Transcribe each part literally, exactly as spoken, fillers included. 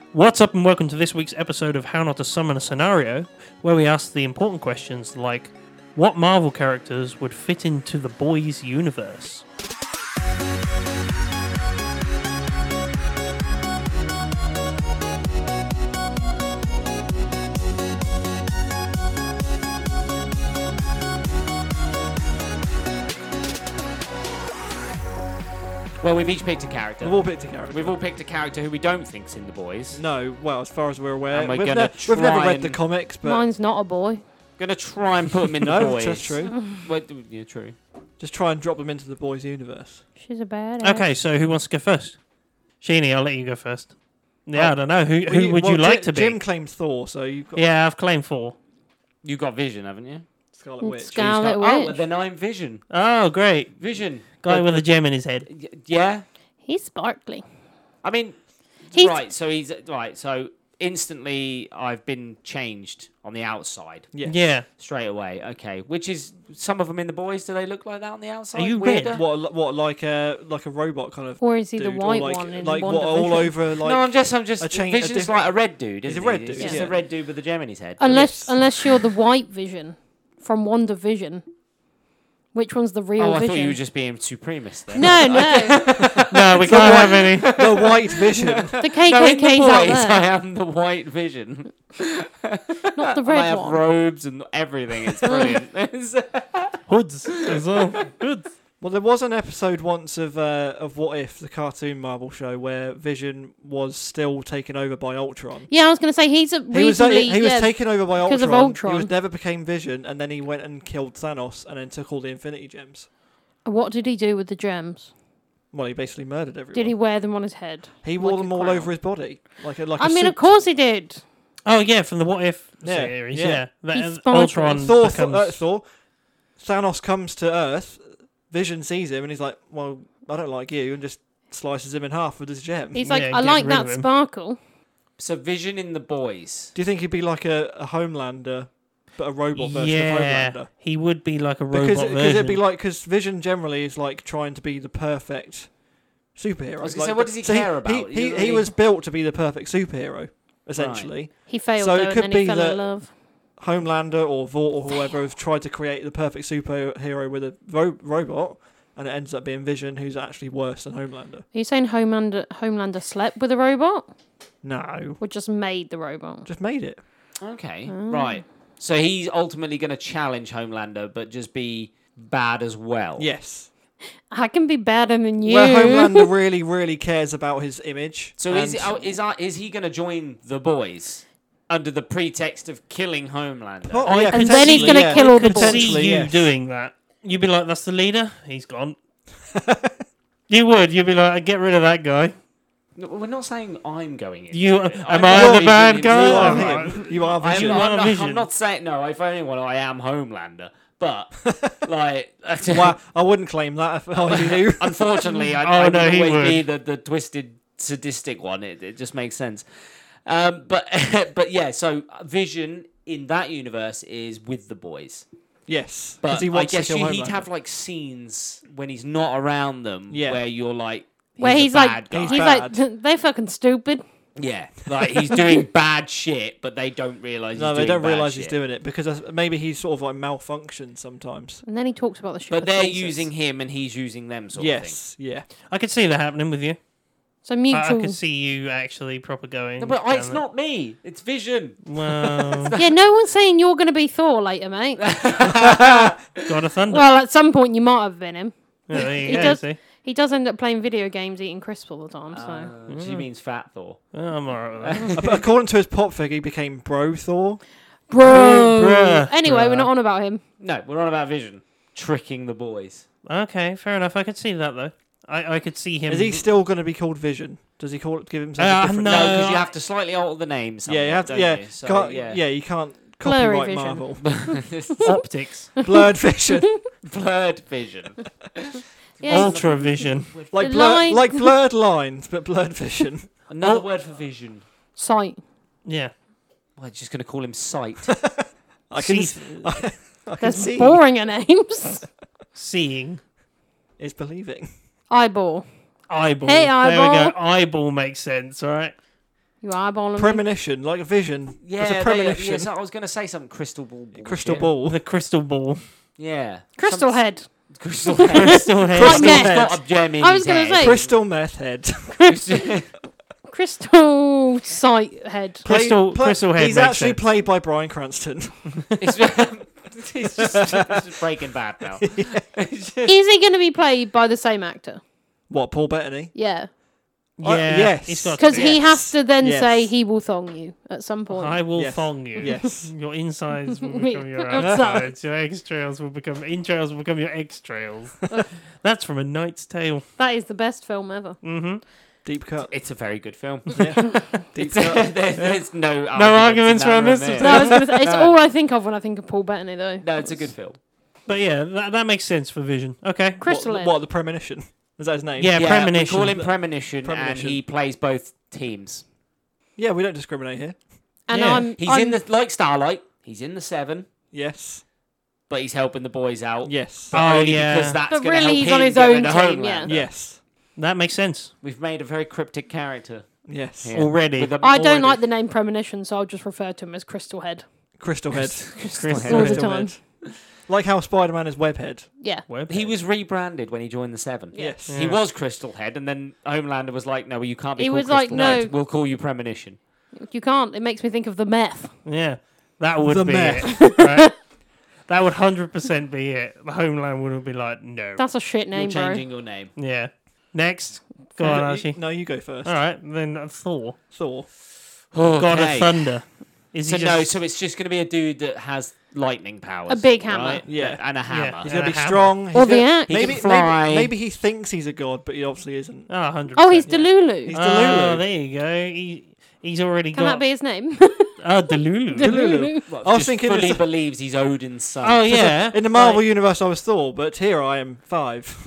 What's up and welcome to this week's episode of How Not to Summon a Scenario, where we ask the important questions like, what Marvel characters would fit into the Boys universe? Well, we've each picked a character. We've all picked a character. We've all picked a character who we don't think's in the Boys. No, well, as far as we're aware, And we're we've, gonna ne- we've never try read the and- comics, but Mine's not a boy. Gonna try and put them in the no, Boys. that's true. Well, yeah, true. Just try and drop them into the boys' universe. She's a bad. Okay, so who wants to go first? Sheenie, I'll let you go first. Yeah, Oh, I don't know. Who, Well, who would well, you like Jim, to be? Jim claims Thor, so you've got Yeah, I've claimed four. You got Vision, haven't you? Scarlet Witch. Scarlet Who's got- Oh, Witch. then I'm Vision. Oh, great. Vision. Guy Uh, with a gem in his head. y- Yeah. He's sparkly. I mean, He's- right. So he's right. So instantly, I've been changed on the outside Yes. Yeah. straight away. Okay, which is some of them in the Boys. Do they look like that on the outside? Are you red? Weirder? What, what, like a like a robot kind of Or is he the dude, or white like, one in like One what, all over like. no, I'm just, I'm just. a chain- a Vision's different- like a red dude. He's Isn't a red he? dude, It's just yeah. a red dude with a gem in his head. Unless Yes. unless you're the white Vision from Wonder Vision. Which one's the real Oh, I Vision? thought you were just being supremacist there. No, no. No, we can't have any. the White Vision. The No, in the K K K's out Boys, I there. am the white Vision. Not the And I red have one. robes and everything. It's brilliant. It's- Hoods as well. Hoods. Well, there was an episode once of uh, of What If, the cartoon Marvel show, where Vision was still taken over by Ultron. Yeah, I was going to say he's a He was, uh, reasonably. he was yeah, taken over by because Ultron. of Ultron. He was never became Vision, and then he went and killed Thanos, and then took all the Infinity Gems. What did he do with the gems? Well, he basically murdered everyone. Did he wear them on his head? He wore like them a all crown? over his body, like a like I a mean, suit. of course he did. Oh, yeah, from the What If Yeah, series. yeah. Yeah. That, He's uh, sparkly. Ultron Thor, becomes... uh, Thor, Thanos comes to Earth. Vision sees him, and he's like, "Well, I don't like you," and just slices him in half with his gem. He's like, Yeah, I get like rid that of him. sparkle. so Vision in the Boys. Do you think he'd be like a, a Homelander, but a robot version yeah, of Homelander? he would be like a robot Because version. because it'd be like because Vision generally is like trying to be the perfect superhero. I was gonna Like, say, what does he so care about? He, He he, doesn't he really- was built to be the perfect superhero, essentially. He failed So it though, could and then he be fell that- in love. Homelander or Vought or whoever has tried to create the perfect superhero with a ro- robot, and it ends up being Vision, who's actually worse than Homelander. Are you saying Homelander, Homelander slept with a robot? No, Or just made the robot? just made it. Okay, Oh. right. So he's ultimately going to challenge Homelander, but just be bad as well. Yes. I can be better than you. Where Homelander really, really cares about his image. So is and- oh, is uh, is he going to join the Boys under the pretext of killing Homelander? Oh, I yeah, could And then he's see- gonna yeah. kill all the could boys. see Potentially, you yes. doing that. You'd be like, that's the leader? He's gone. You would. You'd be like, get rid of that guy. No, we're not saying I'm going in. You, I'm am not I the Vision bad in guy? You the are Boys. Alright. him. You are I'm, Vision. You I'm are not, Vision. I'm not saying no. If anyone, I am Homelander. But like, Well, I wouldn't claim that if I were you. unfortunately, I, Oh, I no, would he always would. be the, the twisted, sadistic one. It, it just makes sense. Um, but but yeah, so Vision in that universe is with the Boys. Yes, But because he I wants guess to kill you, he'd Homelander. have like scenes when he's not around them, Yeah. where you're like, he's Where a he's bad like, guy. He's he's bad. like, they fucking stupid. Yeah, like he's doing bad shit, but they don't realize. No, he's they doing don't bad realise he's shit. doing it because that's- maybe he's sort of like malfunctioned sometimes. And then he talks about the shit. But for they're sauces. using him, and he's using them, sort Yes, yeah. I could see that happening with you. So I, I mutual. could see you actually proper going. of thing. No, but I, down it's that. not me. It's Vision. Well, Yeah, no one's saying you're going to be Thor later, mate. God of Thunder. Well, at some point you might have been him. Yeah, there you he go, does- see? He does end up playing video games, eating crisps all the time. So Uh, She means Fat Thor. Oh, I'm alright with that. But according to his pop fig, he became Bro Thor. bro. Bruh. Anyway, Bruh. we're not on about him. No, we're on about Vision tricking the boys. Okay, fair enough. I could see that, though. I, I could see him... Is he still going to be called Vision? Does he call it, give himself Uh, a different no. No, because you I- have to slightly alter the name. Yeah, Somewhat, you have to. don't Yeah, you? So, can't, yeah. yeah, you can't Blurry copyright vision. Marvel. Optics. Blurred Vision, Blurred Vision. Yeah, Ultra vision. like The blur, line- like blurred lines, but blurred vision. Another Oh. word for vision. sight. Yeah. Well, I'm just going to call him Sight. I can, See- I, I can There's see. boring names. Seeing. Is believing. Eyeball. Eyeball. Hey, There we eyeball. go. Eyeball makes sense, all right? You eyeballing me? Premonition, like a vision. Yeah, It's a they- premonition. yes, I was going to say something crystal ball. Crystal bullshit. ball. The crystal ball. Yeah. Crystal Some- head. Crystal head. Crystal head. Crystal Like head. It's got a gem in I was his gonna head. say- Crystal meth head. Crystal sight head. Crystal- Crystal head He's makes actually sense. played by Bryan Cranston. It's, it's just, it's just Breaking Bad now. Is he going to be played by the same actor? What, Paul Bettany? Yeah. Yeah. Uh, yes. He's got to Because be. he Yes. has to then Yes. say he will thong you at some point. I will Yes. thong you. Yes. Your insides will Wait, become your outside. outsides. Your extrails will become entrails will become your extrails. That's from A Knight's Tale. That is the best film ever. Mm-hmm. Deep cut. It's a very good film. Yeah. Deep It's, cut. there, there's no No arguments in that around room this. there. No, I was gonna say, it's No. all I think of when I think of Paul Bettany, though. No, it's a good film. But yeah, that, that makes sense for Vision. Okay. Crystal What, head. what, the premonition? Is that his name? Yeah, Premonition. We call him Premonition, Premonition. and he plays both teams. Yeah, we don't discriminate here. And Yeah. I'm. He's I'm, in the like Starlight. He's in the Seven, Yes. but he's helping the boys out. Yes. But Oh, only yeah. because that's But going to really help he's him on his get own rid of team, Homelander. Yes. That makes sense. We've made a very cryptic character Yes. here. Already. With a- I don't already- like the name Premonition, so I'll just refer to him as Crystal Head. Crystal head. Crystal All the head. time. head. Like how Spider-Man is Webhead. Yeah. Web He head. was rebranded when he joined the Seven. Yes. Yeah. He was Crystal Head, and then Homelander was like, "No, well, you can't be He called was like, Crystal "No." Head. We'll call you Premonition." You can't. It makes me think of the meth. Yeah. That would The be meth. it. Right? That would one hundred percent be it. The Homeland would be like, no. That's a shit name, You're bro. changing your name. Yeah. Next. Go on, You- Archie. No, you go first. All right. Then uh, Thor. Thor. God of Okay. Thunder. Is So he no, just... so it's just going to be a dude that has lightning powers. A big hammer. right? Yeah. And a hammer. He's And gonna a be hammer. strong. He's Or the gonna- axe. He maybe, can fly. maybe maybe he thinks he's a god, but he obviously isn't. Oh, one hundred Oh, he's percent. Delulu. He's Oh, Delulu. there you go. He, he's already Can got... that be his name? Oh, Delulu. Delulu. Well, I was just thinking fully it's- believes he's Odin's son. Oh, yeah. In the Marvel Like- universe, I was Thor, but here I am five.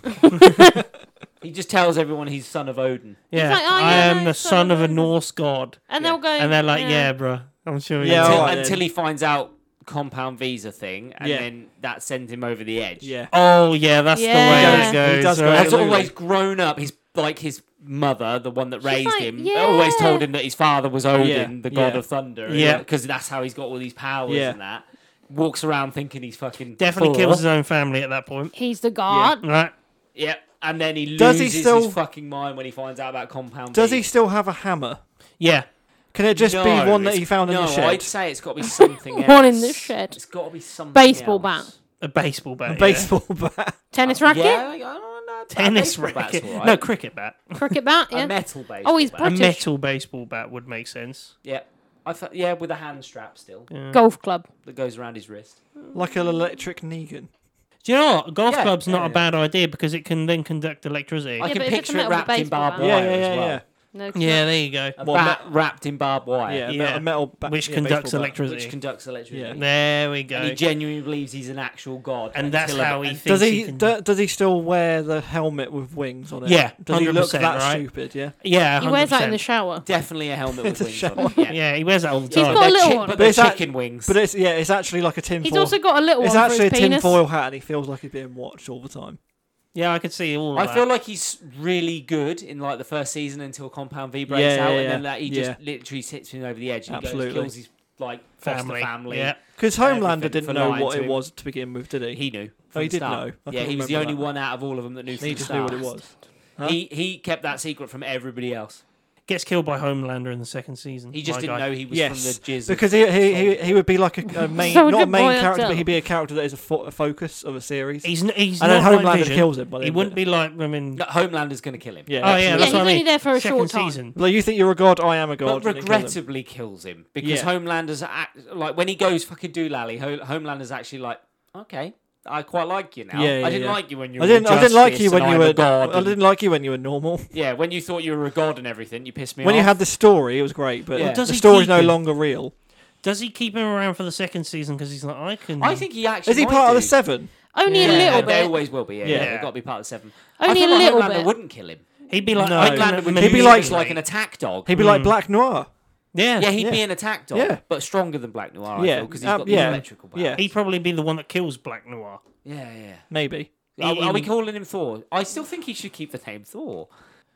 He just tells everyone he's son of Odin. Yeah, like, oh, I yeah, am no, the it's son of a Odin. Norse god. And Yeah. they'll go. And they're like, yeah, bruh, I'm sure you Yeah, are." until, alright until then. he finds out compound visa thing, and Yeah. then that sends him over the edge. Yeah. Oh, yeah, that's Yeah. the way He it does- goes. he does go right? Has Absolutely. always grown up. He's like his mother, the one that raised like, him, yeah. always told him that his father was Odin, Yeah, the god yeah. of thunder. Yeah. because that's how he's got all these powers Yeah. and that. Walks around thinking he's fucking Definitely Thor. kills his own family at that point. He's the god. Right? Yep, and then he Does he loses still- his fucking mind when he finds out about compound. Does V. he still have a hammer? Yeah. Can it just No, be one that it's- he found in no, the shed? I'd say it's got to be something else. One in the shed. It's got to be something. Baseball else. A baseball bat. A yeah. baseball bat. Tennis racket. Yeah, I don't know. Tennis Baseball bat's racket. all right. No, cricket bat. Cricket bat. A Yeah. metal baseball. Oh, he's bat. A British. metal baseball bat would make sense. Yeah, I thought, yeah, with a hand strap still Yeah. Golf club. that goes around his wrist. Like an electric Negan. Do you know what? Golf Yeah, club's not yeah, a yeah. bad idea because it can then conduct electricity. I Yeah, can but if it's a picture it metal wrapped in baseball barbed bat. Yeah, wire yeah, as yeah, well. yeah. No, it's Yeah, not. there you go. A What, bat wrapped in barbed wire, Yeah, a Yeah. metal, metal bat. Which yeah, conducts baseball bat. electricity. which conducts electricity. Yeah. There we go. And he genuinely believes he's an actual god. And that's until a- how he and- thinks Does he can... do, does he still wear the helmet with wings on it? Yeah, Does he look one hundred percent, that right? stupid? Yeah. Yeah, He wears that in the one hundred percent. shower. Definitely a helmet with The wings shower. on it. Yeah. Yeah, he wears that all the He's time. got a They're little chi- one. But But they're it's act- chicken wings. But it's yeah, it's actually like a tin He's foil. also got a little It's one for actually a his tin penis. foil hat, and he feels like he's being watched all the time. Yeah, I could see all of I that. feel like he's really good in like the first season until Compound V breaks Yeah, out, yeah, and then yeah. that he Yeah. just literally sits him over the edge and he goes, Absolutely. kills his like foster family. family. Yeah. Because Everything Homelander for didn't know lying what to it him. was to begin with, did he? He knew. Oh, from he the did start. know. I Yeah, couldn't he was the remember only that. one out of all of them that knew from He the just knew start. what it was. Huh? He he kept that secret from everybody else. Gets killed by Homelander in the second season. He just My didn't guy. know he was Yes, from the jizz. because he, he he he would be like a, a main, Soldier not a main Boy character, himself. but he'd be a character that is a, fo- a focus of a series. He's, n- he's and not then like Homelander Vision. kills him. By the He end wouldn't of be it. like, I mean... No, Homelander's going to kill him. Yeah. Oh, yeah, absolutely. that's Yeah, what I he's mean. only there for a Second short time. season. Like you think you're a god, I am a god. But and then kill him. regrettably kills him because Yeah. Homelander's act, like when he goes fucking doolally, Ho- Homelander's actually like, okay, I quite like you now. Yeah, yeah, I didn't yeah. like you when you I were didn't. I didn't like you justice when and you I'm were. a god. I and- didn't like you when you were normal. Yeah, when you thought you were a god and everything, you pissed me When off. you had the story, it was great, but Yeah. Well, does the he story's keep no him? longer real. Does he keep him around for the second season because he's like, I can... I think he actually Is he might part of do. the Seven? Only Yeah. a little They bit. always will be. Yeah, Yeah. yeah. they've got to be part of the seven. Only I a feel like little Homelander bit. wouldn't kill him. He'd be like... No. I He'd can Homelander would He'd be use like- him like an attack dog. He'd be like Mm. Black Noir. Yeah. yeah, he'd Yeah. be an attack dog, Yeah. but stronger than Black Noir. I Yeah, feel, because he's um, got yeah, the electrical power. yeah. He'd probably be the one that kills Black Noir. yeah, yeah. Maybe. Are, are we He- calling him Thor? I still think he should keep the name Thor.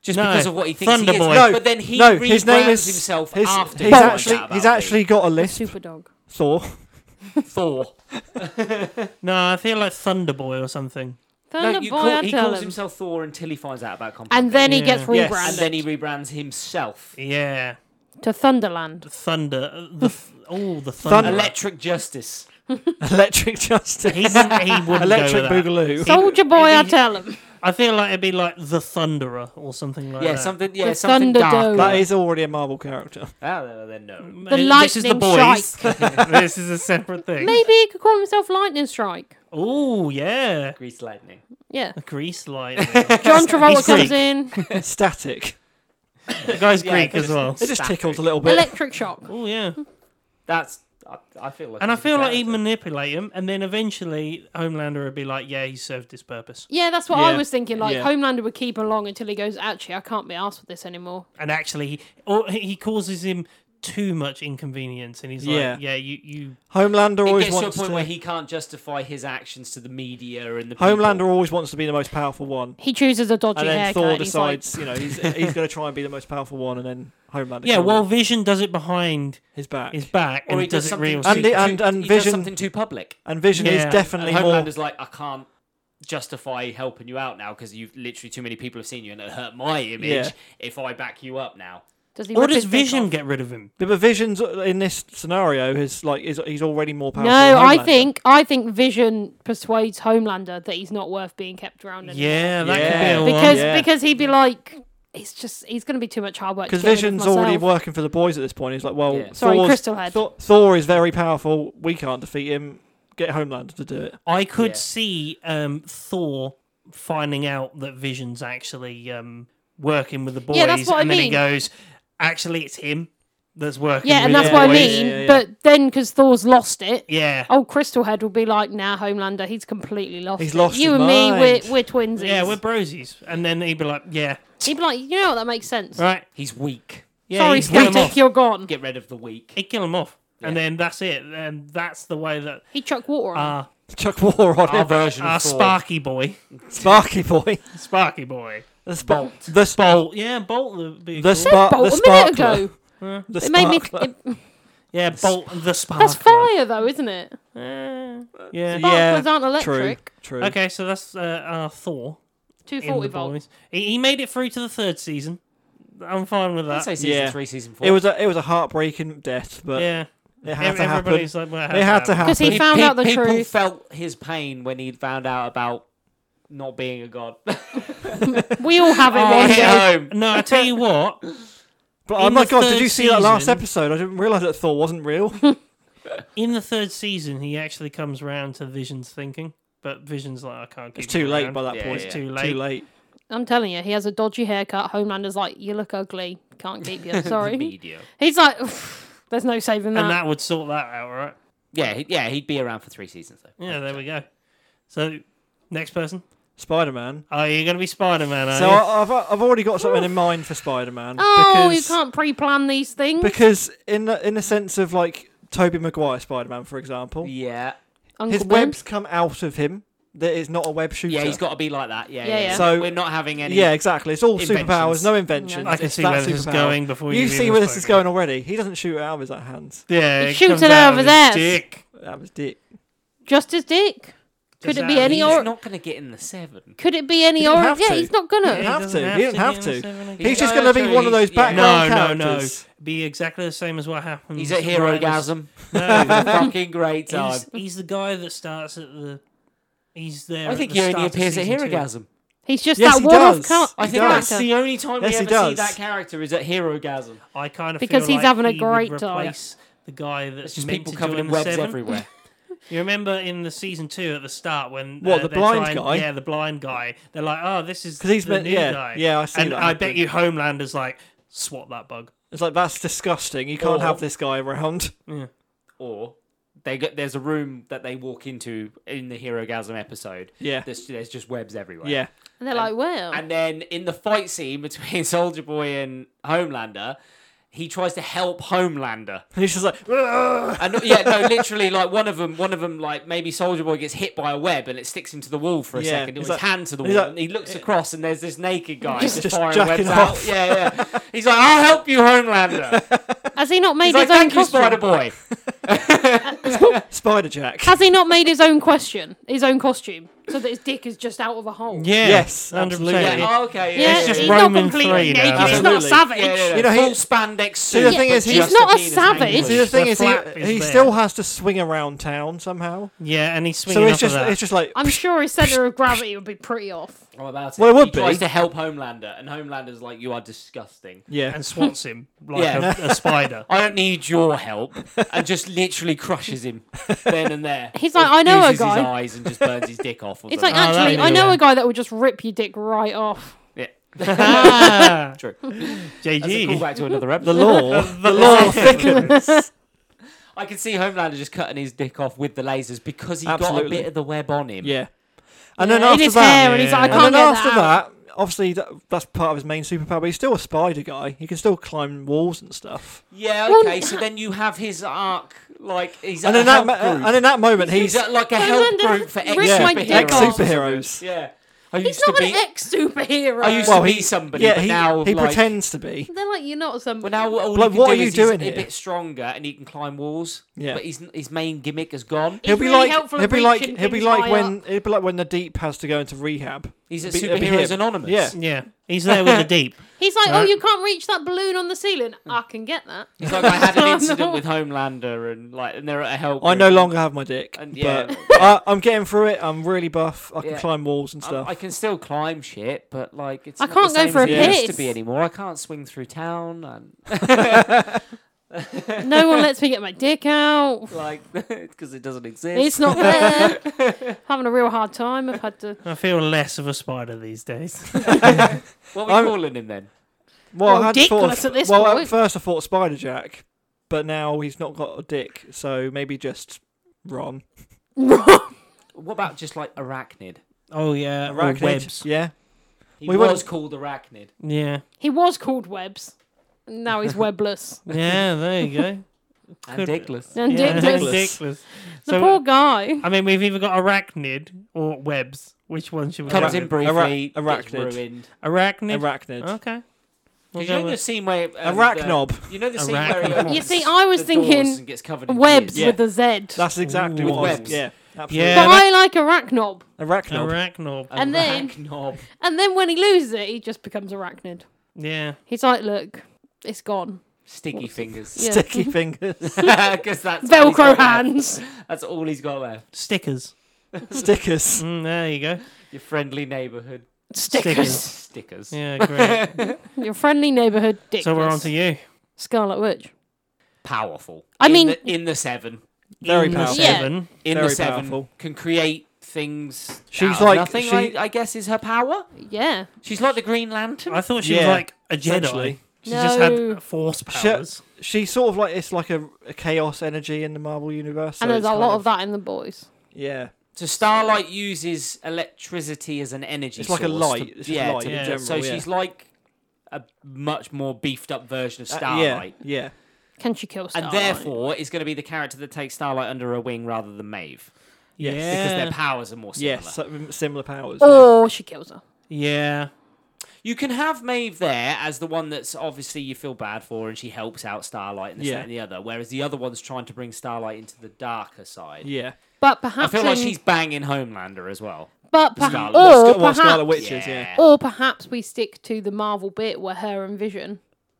just No, because of what he thinks he is. Thunderboy. No, but then he no, rebrands his name is himself his, after. He's he finds actually out he's about actually got a list. Super dog. Thor. it. Thor. No, I feel like Thunderboy or something. No, Thunder you Boy, call, I he tell calls him. himself Thor until he finds out about Compound And then he Yeah. gets Yes. rebranded and then he rebrands himself. Yeah, to Thunderland. Thunder. uh, The th- oh, the Thunder. Thunder. Electric Justice. Electric Justice. He wouldn't. He wouldn't Electric go with that. Boogaloo. Soldier Boy, I if he- tell him. I feel like it'd be like the Thunderer or something like Yeah, that. something. Yeah, The something Thunderdome. dark. That is already a Marvel character. Oh, then no. The This is the lightning boys. This is a separate thing. Maybe he could call himself Lightning Strike. Oh yeah, Grease lightning. Yeah. a grease lightning. John Travolta He's comes Greek. in. Static. The guy's Yeah, Greek but as well. It just tickles a little bit. Electric shock. Oh yeah, That's. I, I feel like. and I he's a feel like he'd character. manipulate him, and then eventually Homelander would be like, "Yeah, he served his purpose." Yeah, that's what I Yeah. was thinking. Like, Yeah. Homelander would keep along until he goes, actually, I can't be asked with this anymore. And actually, or he causes him too much inconvenience, and he's like, Yeah. "Yeah, you, you." Homelander It always gets to a wants point to. where he can't justify his actions to the media and the people. Homelander always wants to be the most powerful one, He chooses a dodgy and then haircut. Thor and he's like, decides, you know, he's he's going to try and be the most powerful one, and then Homelander. Yeah, comes well, in Vision does it behind his back, his back, Or and he does, does it something real. too, And the- and- too- and he Vision- does something too public. and Vision Yeah. is And definitely And more. Homelander's like, I can't justify helping you out now because you've literally too many people have seen you and it hurt my image Yeah. if I back you up now. does he Or rip does his dick Vision off? get rid of him? But Vision's in this scenario is like is he's already more powerful. No, than I Homelander. think I think Vision persuades Homelander that he's not worth being kept around anymore. Yeah, that Yeah. could be a because one. Yeah. because he'd be like, it's just he's going to be too much hard work. because to get rid of Vision's already myself. working for the boys at this point. He's like, well, Yeah. Sorry, Thor's- Crystal Head. Thor, Thor is very powerful. We can't defeat him. Get Homelander to do it. I could Yeah. see um, Thor finding out that Vision's actually um, working with the boys, Yeah, that's what I and then he mean. goes, "Actually, it's him that's working." Yeah, and with that's the what I boys." mean. Yeah, yeah, yeah. But then because Thor's lost it, Yeah, oh, Crystal Head will be like, nah, Homelander, he's completely lost He's it. lost You his and me, mind. we're, we're twinsies. yeah, we're brosies, and then he'd be like, "Yeah, He'd be like, you know what, that makes sense. right, He's weak. yeah." Sorry, he'd kill him Static, off. you're gone. Get rid of the weak. He'd kill him off, and Yeah. then that's it, and that's the way that He chucked water on him. our Chuck War on Our him. version our of Thor. Sparky boy, Sparky boy. Sparky boy, The sp- Bolt. The sp- Bolt, yeah, Bolt would be The cool. spark. Bolt The a minute sparkler. ago. The It made me. sparkler. It, yeah, Bolt the Sparkler. that's fire, though, isn't it? Uh, yeah. Yeah. Sparklers aren't True. electric. True. Okay, so that's uh, our Thor. two in forty the volts. boys. He, he made it through to the third season. I'm fine with I'd that. say season Yeah. three, season four. It was a it was a heartbreaking death, but yeah, it had to happen. everybody's like, well, It had to happen. Because he Pe- found pe- out the people truth. felt his pain when he found out about not being a god. We all have it Oh, one Hit day. home. No, I tell you what. But oh in my the god, did third you see that last season- episode? I didn't realise that Thor wasn't real. In the third season, he actually comes round to Vision's thinking, but Vision's like, I can't keep. It's too you late around. by that Yeah, point. yeah. It's too Too late. late. I'm telling you, he has a dodgy haircut. Homelander's like, you look ugly. Can't keep you. Sorry. Media. He's like, "Oof, there's no saving that. And that would sort that out, right? Yeah, he- yeah, he'd be around for three seasons though. Yeah, there we go. So, next person. Spider Man. Oh, you're going to be Spider Man, are So you? I- I've I've already got something in mind for Spider Man. oh, because, you can't pre-plan these things. Because in the, in the sense of like Tobey Maguire Spider Man, for example, Yeah, Uncle his Ben. webs come out of him. That is not a web shooter. yeah, he's got to be like that. Yeah, Yeah, yeah. yeah. So- we're not having any. Yeah, exactly. It's all Inventions. superpowers, no inventions. No. I can It's see that where this is superpower. going before you You see even where this is spoken. going already. He doesn't shoot it out of his hands. Yeah, He it shoots comes it out over of his there. dick. That was dick. Just his dick. Could Does it be that- any He's or? not going to get in the seven. Could it be any He didn't or? have Yeah, to. he's not gonna. He didn't have doesn't to. He didn't to have get to. in the seven. He's He's just not going to be actually- one of those he's- yeah. background No, no, no. characters. Be exactly the same as what happens. He's at right as- Herogasm. No, Fucking great time. he's, he's the guy that starts at the. He's there. I at think the he only start of appears at season two. Herogasm. He's just Yes, that he one does. of car- I He think does. that's the only time Yes, we he ever does. see that character is at Herogasm. I kind of Because feel he's like having a he great would time. replace the guy that's It's just meant people to covered join in the webs seven. everywhere. You remember in the season two at the start when What, uh, the they're blind trying- guy? Yeah, the blind guy. They're like, oh, this is Because he's the meant, new yeah, guy. yeah, I see and that. I bet happen. you Homelander's like, swap that bug. It's like that's disgusting. You can't Or- have this guy around. Yeah. Or they get there's a room that they walk into in the Herogasm episode. Yeah, There's, there's just webs everywhere. yeah. And they're like, well, And then in the fight scene between Soldier Boy and Homelander, he tries to help Homelander. And he's just like, "Ugh." And yeah, no, literally, like one of them, one of them, like maybe Soldier Boy gets hit by a web and it sticks him to the wall for a Yeah, second. Or he's his like- hand to the wall, he's like- and he looks across, and there's this naked guy Just- just, just firing jacking webs off. out. Yeah, yeah. He's like, "I'll help you, Homelander." Has he not made He's his like, own "Thank you, costume? Spider Boy." Spider Jack. Has he not made his own question, his own costume, so that his dick is just out of a hole? Yeah. Yes, one hundred percent. absolutely. Yeah, oh, okay. Yeah, It's just he's Roman not completely three now. naked. He's not Absolutely. savage. Yeah, yeah, yeah. You know, he- full spandex suit. the Yeah, thing but is, he's he's- not a penis savage. hanging See, the loose. thing The is, he, flap is he there. still has to swing around town somehow. Yeah, and he's swinging So off it's just, of that. it's just like, I'm sure his centre of gravity would be pretty off. I'm about it. Well, it would he tries be. to help Homelander, and Homelander's like, "You are disgusting. yeah. and swats him like Yeah. a, a spider. I don't need your help," and just literally crushes him then and there. He's Or like, "I know a uses guy." his eyes and just burns his dick off. Or It's like, something. Oh, actually, that'd I be know good. a guy that would just rip your dick right off. yeah, Ah, true. J That's a G. callback to another The episode. law, the law thickens. I can see Homelander just cutting his dick off with the lasers because he got a Absolutely. bit of the web on him. Yeah. And Yeah, then in after his that, hair, and he's like, I Yeah. and can't then get after that. out. that, obviously that, that's part of his main superpower. But he's still a spider guy. He can still climb walls and stuff. Yeah, Well, okay. So then you have his arc, like he's at And a in that, help ma- group. and in that moment, he's he's at like a help Homelander group for ripped ex yeah, my dick ex off. superheroes. Yeah, I He's used to not be. an ex-superhero. I used Well, to be he somebody, yeah, but he, now he like, pretends to be. They're like, you're not some. But now all Like, he can what do are you is doing he's here? a bit stronger and he can climb walls. Yeah. But his his main gimmick is gone. He's He'll be really like helpful he'll at be like reaching he'll be things like high when up. he'll be like when the Deep has to go into rehab. He's at Be- it'll be Superheroes him. Anonymous. Yeah. Yeah, he's there with the deep. He's like, oh, Right. you can't reach that balloon on the ceiling. I can get that. He's like, I had an Oh, incident no. with Homelander and like, and they're at a help. I group. no longer have my dick, And, yeah, but I, I'm getting through it. I'm really buff. I can Yeah. climb walls and I, stuff. I can still climb shit, but like it's I not can't the go same for as a it used to piss. be anymore. I can't swing through town and No one lets me get my dick out. like because it doesn't exist. It's not there. Having a real hard time. I've had to. I feel less of a spider these days. What are we I'm- calling him then? well, Well, I had thought dickless at this well point. at first I thought Spider Jack, but now he's not got a dick, so maybe just Ron. What about just like Arachnid? Oh yeah, or Arachnid. webs. Yeah. He We was wouldn't- called Arachnid. Yeah, He was called Webs. Now he's webless. yeah. There you go. And Could- Dickless. And Yeah, dickless. dickless. The So, poor guy. I mean, we've either got arachnid or webs. Which one should we Comes go in with? briefly, Ara- gets Arachnid. ruined. Arachnid. Arachnid. Okay. We'll Because go you know the with- scene where um, Arachnob. the- you know the scene where he Arachnob. opens You see, I was the doors thinking and gets covered in Webs jizz. Yeah. with a Z. That's exactly Ooh. what I was. Webs. Yeah. Absolutely. Yeah. But I like Arachnob. Arachnob. Arachnob. And then- Arachnob. And then when he loses it, he just becomes Arachnid. Yeah. He's like, look, it's gone. Sticky fingers. Yeah. Sticky fingers. Because that's all he's Velcro got left. hands. That's all he's got left. Stickers. Stickers. Mm, there you go. Your friendly neighbourhood Stickers. stickers. Yeah, great. Your friendly neighbourhood dick. So we're on to you. Scarlet Witch. Powerful. I In mean- the, in the seven, Very In the powerful. Yeah. Seven. in Very the seven, powerful. can create things. She's out of like- nothing. she- I, I guess is her power. Yeah. She's like the Green Lantern. I thought she was Yeah, like a Jedi. essentially. She just had No. force She- powers. She's sort of like it's like a, a chaos energy in the Marvel universe. so And there's it's a kind lot of that in the boys. Yeah. So Starlight uses electricity as an energy. It's like a source light. to- It's just yeah, light to- in general, so yeah. she's like a much more beefed up version of Uh, Starlight, yeah. Yeah. Can she kill and Starlight? therefore is going to be the character that takes Starlight under her wing rather than Maeve, Yeah. because their powers are more similar. Yes. so- similar powers. Or she kills her. Yeah. You can have Maeve there as the one that's obviously you feel bad for, and she helps out Starlight and this, Yeah. that, and the other. Whereas the other one's trying to bring Starlight into the darker side. Yeah. But I perhaps feel like in- she's banging Homelander as well. But perhaps, Scarlet- or Scar- well, perhaps, Scarlet Witches. Yeah. or perhaps we stick to the Marvel bit where her and Vision.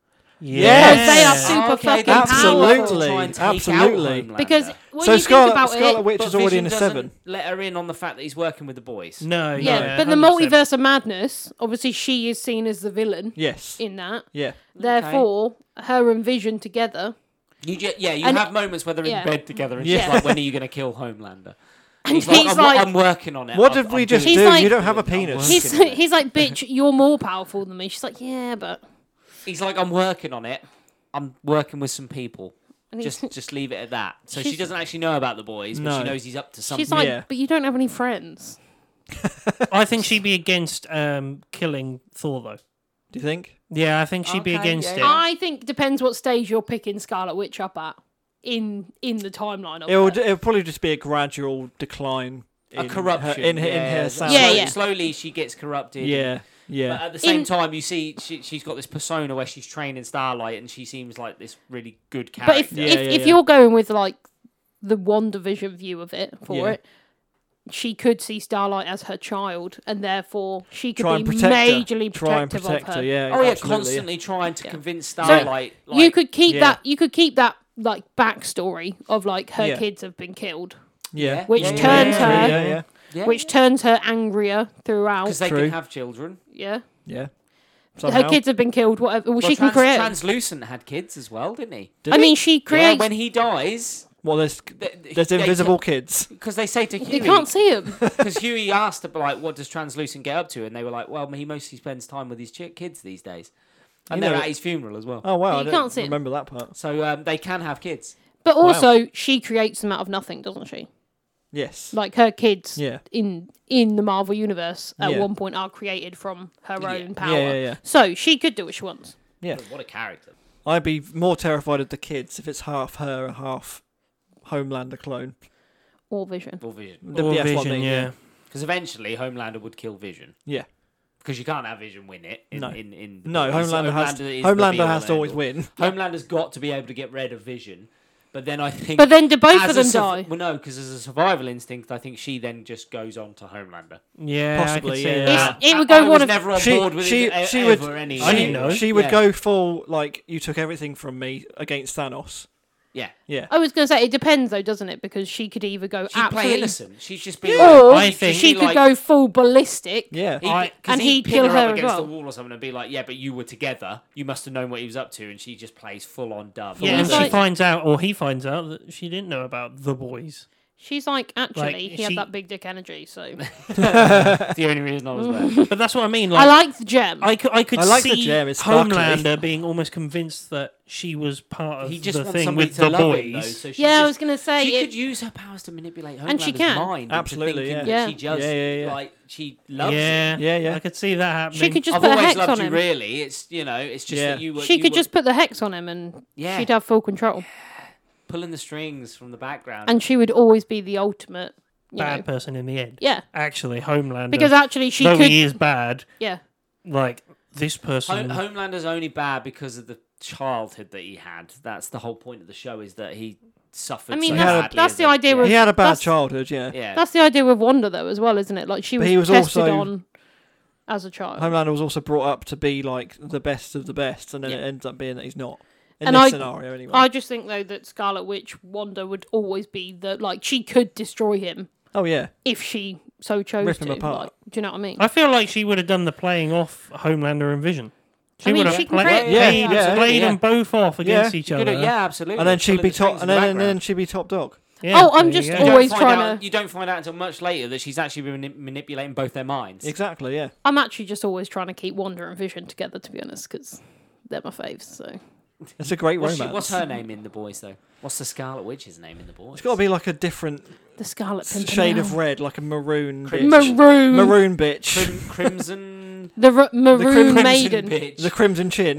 Yeah. Because they are super fucking Absolutely. Try and take Absolutely. out Homelander. Because when So you Scarlet, think about Scarlet it, Witch But is already Vision in a doesn't seven. let her in on the fact that he's working with the boys. No, yeah, yeah. but the one hundred percent. multiverse of madness, obviously she is seen as the villain Yes. in that. Yeah. Therefore, her and Vision together. You ju- yeah, you And- have moments where they're yeah. in bed together, and Yeah. she's like, "When are you going to kill Homelander?" And He's, he's, like, I'm, like, "I'm working on it." What I'm- did we I'm just doing do? it. He's like- you don't have a I'm penis. he's working on it. he's like, bitch, you're more powerful than me. She's like, yeah, but He's like, "I'm working on it. I'm working with some people. and he's- Just, just leave it at that." So she She's- doesn't actually know about the boys, but No. she knows he's up to something. she's like, Yeah. but you don't have any friends. I think she'd be against um, killing Thor, though. Do you think? Yeah, I think she'd be Okay, against yeah. it. I think depends what stage you're picking Scarlet Witch up at in in the timeline of It would. it. It would probably just be a gradual decline. A in corruption. Her, in, her- yeah. in her Yeah, sound. Yeah, Slow- yeah. Slowly she gets corrupted. Yeah. Yeah. But at the same In- time, you see she, she's got this persona where she's training Starlight and she seems like this really good character. But if Yeah, if, yeah, if yeah. you're going with like the WandaVision view of it for Yeah. it, she could see Starlight as her child, and therefore she could Try be and protect her. majorly Try and protective protect of her. her. Yeah. oh yeah, absolutely, constantly trying to Yeah. convince So, Starlight. like, you could keep Yeah. that. You could keep that like backstory of like her Yeah. kids have been killed, Yeah. which yeah, yeah, turns yeah, her- Yeah. Yeah. yeah, which turns her angrier throughout. because they True. can have children. Yeah, Yeah. her Somehow. kids have been killed. Whatever. Well, Well, she can Trans- create. Translucent had kids as well, didn't he? Did I he? mean, she Yeah, creates. when he dies, Well, there's th- there's they- invisible kids. because they say to you Huey, can't see him. because Huey asked like, "What does Translucent get up to?" And they were like, "Well, he mostly spends time with his chi- kids these days." And You they're know- at his funeral as well. Oh wow, You I didn't can't see 'em. remember that part. So um, they can have kids. But Wow. also, she creates them out of nothing, doesn't she? Yes. Like her kids Yeah. in in the Marvel universe at Yeah. one point are created from her Yeah. own Yeah, power. yeah, yeah. So she could do what she wants. Yeah. What a character. I'd be more terrified of the kids if it's half her, half Homelander clone. Or Vision. Or Vision. The- Or yeah, that's what I Vision, mean, yeah. Because eventually Homelander would kill Vision. Yeah. Because you can't have Vision win it. In, No. in, in the No, books. Homelander has is the Homelander be-all has to and always end-all. win. Homelander's got to be able to get rid of Vision. But then I think. But then do both as of a them sur- die? Well, no, because as a survival instinct, I think she then just goes on to Homelander. Yeah, Possibly, I could see yeah. that. It would I- go I one was of- never on She- board with she- it e- she would- ever anyway. I didn't know. She would Yeah. go full like you took everything from me against Thanos. Yeah. Yeah. I was going to say, it depends though, doesn't it? Because she could either go She'd play absolutely... innocent. She's just been. Or I think- she she'd be could like- go full ballistic. Yeah. He'd, I- 'cause and he'd he'd pin kill her, her up as against well. the wall or something and be like, "Yeah, but you were together. You must have known what he was up to." And she just plays full on dove. Yeah, and It's she like- finds out, or he finds out, that she didn't know about the boys. She's like, actually, Like, he she- had that big dick energy, so... That's the only reason I was there. But that's what I mean. I Like, like the gem. I could, I could I like the see gem, it's sparkly. Homelander being almost convinced that she was part of He just the wants thing somebody with to the love boys. him, though. So she's yeah, I just- was going to say... She it- could use her powers to manipulate Homelander's And she can. mind. Absolutely, into thinking yeah. that She just Yeah, yeah, yeah. like she loves it. yeah, Yeah, yeah. I could see that happening. She could just I've put a always hex loved on you. him. Really, it's you know, it's just Yeah. that you were. She you could were just put the hex on him and Yeah. she'd have full control. pulling the strings from the background. And she would always be the ultimate, you bad know... person in the end. Yeah, Actually, Homelander. because actually she though could... he is bad, Yeah. like this person. Home- Homelander's only bad because of the childhood that he had. That's the whole point of the show, is that he suffered. I mean, so that's- badly that's as the a- idea yeah. with- He had a bad That's- childhood. Yeah. Yeah. That's the idea with Wanda, though, as well, isn't it? Like, she But was, he was tested also- on as a child. Homelander was also brought up to be like the best of the best, and then Yeah. it ends up being that he's not. In And this I- scenario, anyway. I just think, though, that Scarlet Witch, Wanda, would always be the... Like, she could destroy him oh yeah. if she so chose Rip him to. apart. Like, do you know what I mean? I feel like she would have done the playing off Homelander and Vision. She I mean, would have she can play- create- Yeah, played, yeah, played yeah. them both off against Yeah. each You other. could- yeah, absolutely. And then she'd Pulling be the top, strings and in the then, and then background. she'd be top dog. Yeah, Oh, I'm there just you go. You don't always find trying out- to- You don't find out until much later that she's actually been mani- manipulating both their minds. Exactly. Yeah. I'm actually just always trying to keep Wanda and Vision together, to be honest, because they're my faves, so... It's a great What's, she, romance. what's her name in The Boys, though? What's the Scarlet Witch's name in The Boys? It's got to be like a different The Scarlet shade Pimpernel. of red, like a maroon. Crimson. bitch. Maroon. Maroon bitch. Crim- Crimson. The r- Maroon Crimson Maiden. Bitch. The crimson chin.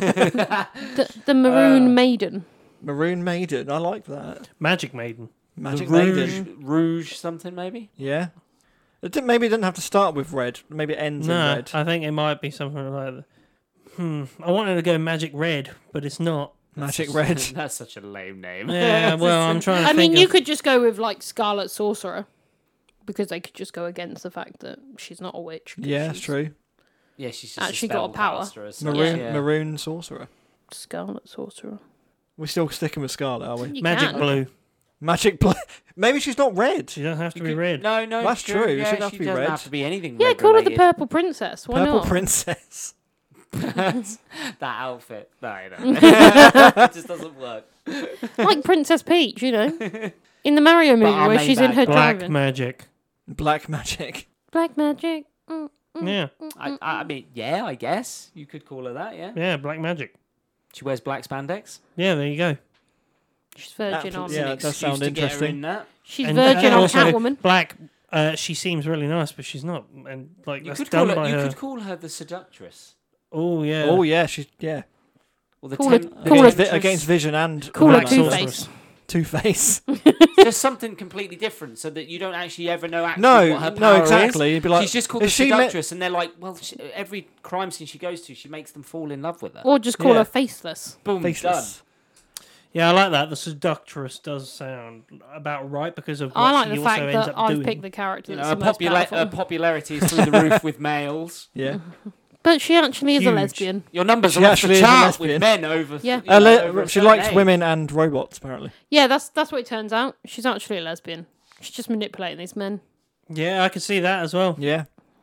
The, the Maroon Uh, Maiden. Maroon maiden. I like that. Magic Maiden. Magic Rouge, maiden. Rouge something, maybe? Yeah. It didn't, maybe it didn't have to start with red. Maybe it ends in No, red. I think it might be something like that. Hmm. I wanted to go Magic Red, but it's not. Magic red. That's such a lame name. Yeah, well, I'm trying to I think mean, you of- could just go with, like, Scarlet Sorcerer, because they could just go against the fact that she's not a witch. 'cause Yeah, that's she's true. Yeah, she's just Actually a got a power. spellcaster as such, Maroon, yeah. maroon sorcerer. Scarlet Sorcerer. We're still sticking with Scarlet, are we? You Magic can. Blue. Magic blue. Maybe she's not red. She doesn't have to You be could- red. No, no, That's it's true. It Yeah, shouldn't have she to be doesn't red. have to be anything Yeah, red call her the related. Purple Princess. Why Purple not? princess. that outfit. No, no. It just doesn't work. Like Princess Peach, you know. In the Mario movie our where main she's in bad her guy. Black driving. Magic. Black magic. Black Magic. Mm, mm, Yeah, mm, I, mm, I mean, yeah, I guess you could call her that. Yeah, yeah, Black Magic. she wears black spandex. Yeah, there you go. She's virgin Absolute- on. Yeah, An that does excuse sound to get her interesting. in that. She's And- virgin and on also Catwoman. Black. Uh, she seems really nice, but she's not, and like You that's could done call her. by You her. could call her the seductress. Oh yeah. Oh yeah, she's yeah Or the Call her- temp- call her- against, Vi- against Vision and Call her Black Two Sorceress. Face. Two Face. just something completely different, so that you don't actually ever know actually No, what her no, power exactly. is. You'd be like, She's just called is the she meant- seductress, and they're like, well, she, every crime scene she goes to, she makes them fall in love with her. Or just call Yeah. her faceless. Boom, done. Faceless. Yeah, I like that. The seductress does sound about right because of what I like she the also fact ends that up I've doing. picked the character You know, that's her, the most popula- powerful. her popularity is through the roof with males. Yeah. But she actually is a Huge. lesbian. Your numbers She are off actually the is a chart lesbian. with men over. Yeah. you Uh, know, le- over a she certain likes age. women and robots, apparently. Yeah, that's that's what it turns out. She's actually a lesbian. She's just manipulating these men. Yeah, I can see that as well. Yeah.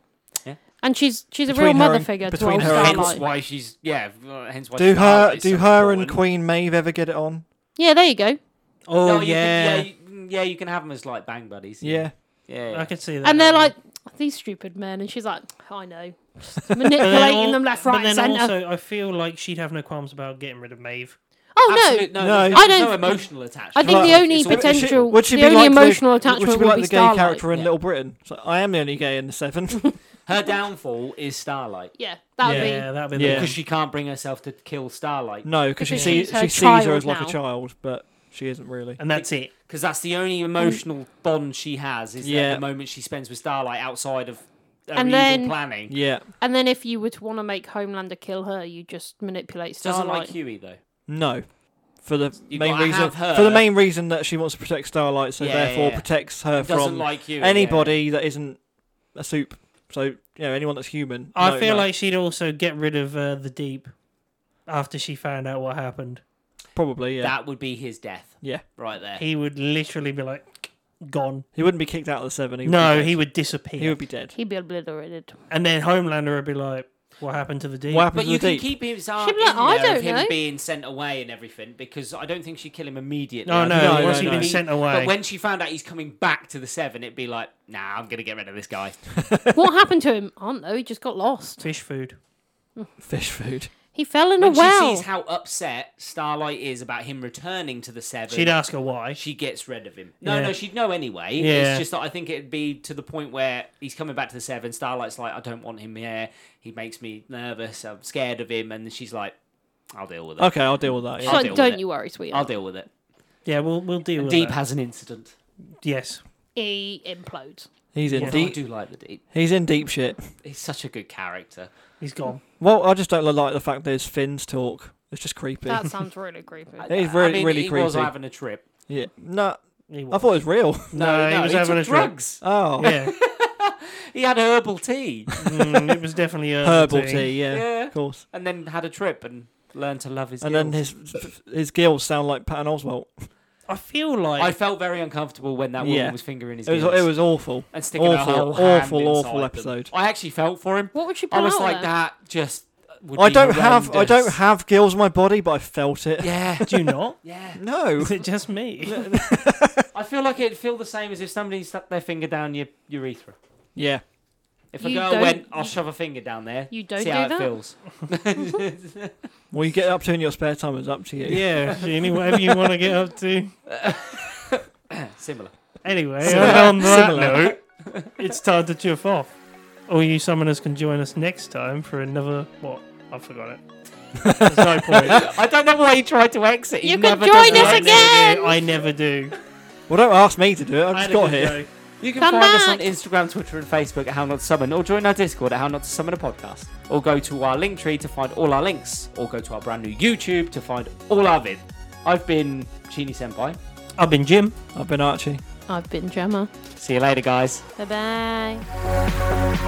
And she's she's a Between real her mother and- figure to between old her and- Hence Starlight. why she's yeah. uh, Hence why. Do her, Starlight's do so her and important. Queen Maeve ever get it on? Yeah, there you go. Oh No, you yeah. Can, yeah, you, yeah, you can have them as like bang buddies. Yeah. yeah. yeah. I can see that. And they're now. like, these stupid men. And she's like, I know. Just But then manipulating al- them left, but right, and then centre. also, I feel like she'd have no qualms about getting rid of Maeve. Oh, no. Absolute- no, No. there's no, I there's don't- no emotional attachment. I think Well, the only it's all- potential, Would she the be only like emotional the, attachment would she be would like be the gay Starlight. character in Yeah. Little Britain? It's like, I am the only gay in the Seven. Her downfall is Starlight Yeah, that would yeah, that'd be Yeah. the because she can't bring herself to kill Starlight. No, because she Because sees she's her she sees her child as like now. a child, but she isn't really. and that's it. Because that's the only emotional bond she has is Yeah. that the moment she spends with Starlight outside of her And evil then- planning. Yeah. be. And then if you were to want to make Homelander kill her, you just manipulate Doesn't Starlight. like Huey though. No. For the You main gotta reason, have her. for the main reason that she wants to protect Starlight, so Yeah, therefore yeah, yeah. protects her Doesn't from like Huey. anybody that isn't a soup. So you know, anyone that's human. I no, feel no. like she'd also get rid of uh, the Deep after she found out what happened. probably Yeah. yeah. That would be his death. Yeah. Right there. He would literally be like gone. He wouldn't be kicked out of the Seven. He would No, be dead. he would disappear. He would be dead. He'd be obliterated. And then Homelander would be like, "What happened to the Deep?" What happened But to you the can Deep? keep his arc She'd be like, in "I there don't of him know." being sent away and everything, because I don't think she'd kill him immediately. No, I no, think no, he'd once no, he'd no. been sent away. But when she found out he's coming back to the Seven, it'd be like, nah, I'm gonna get rid of this guy. What happened to him? I don't know. He just got lost. Fish food. Fish food. He fell in When a she well. sees how upset Starlight is about him returning to the Seven, She'd ask her why. she gets rid of him. No, Yeah. no, she'd know anyway. Yeah. It's just that I think it'd be to the point where he's coming back to the Seven. Starlight's like, I don't want him here. He makes me nervous. I'm scared of him. And she's like, I'll deal with it. Okay, I'll deal with that. She's Yeah. I'll like, deal with don't it. you worry, I'll sweetheart. deal with it. Yeah, we'll we'll deal And with Deep that. has an incident. Yes. He implodes. He's in Yeah. Although I deep. do like the Deep. He's in deep shit. He's such a good character. He's gone. Well, I just don't like the fact there's fins talk. It's just creepy. That sounds really creepy. It is I really, mean, really he creepy. was having a trip. Yeah. No, He I was. thought it was real. No, he was having took a trip. drugs. Oh, Yeah. He had herbal tea. Mm, it was definitely a herbal tea. Yeah, Yeah. of course. And then had a trip and learned to love his And gills. then his his gills sound like Patton Oswalt. I feel like I felt very uncomfortable when that woman Yeah. was fingering his It was gills. it was awful. and sticking her awful, whole hand awful, inside awful them. episode. I actually felt for him. What would she put I was out like, there? that just would I be don't have I horrendous. don't have gills on my body, but I felt it. Yeah. do you not? Yeah. No. Is it just me? I feel like it'd feel the same as if somebody stuck their finger down your urethra. Yeah. If a You girl don't- went, I'll you- shove a finger down there. You don't see do how that? it feels. What you get up to in your spare time is up to you. Yeah, Jeannie, whatever you want to get up to. Similar. Anyway, Similar. on that Similar. note, it's time to chuff off. All you summoners can join us next time for another. What? I forgot it. There's no point. I don't know why he tried to exit. He You could never join does us that. I never again! do. I never do. Well, don't ask me to do it. I I just had a got good here. go. You can Come find us on back. Instagram, Twitter, and Facebook at How Not to Summon, or join our Discord at How Not to Summon a Podcast, or go to our link tree to find all our links, or go to our brand new YouTube to find all our vid. I've been Chini Senpai. I've been Jim. I've been Archie. I've been Gemma. See you later, guys. Bye bye.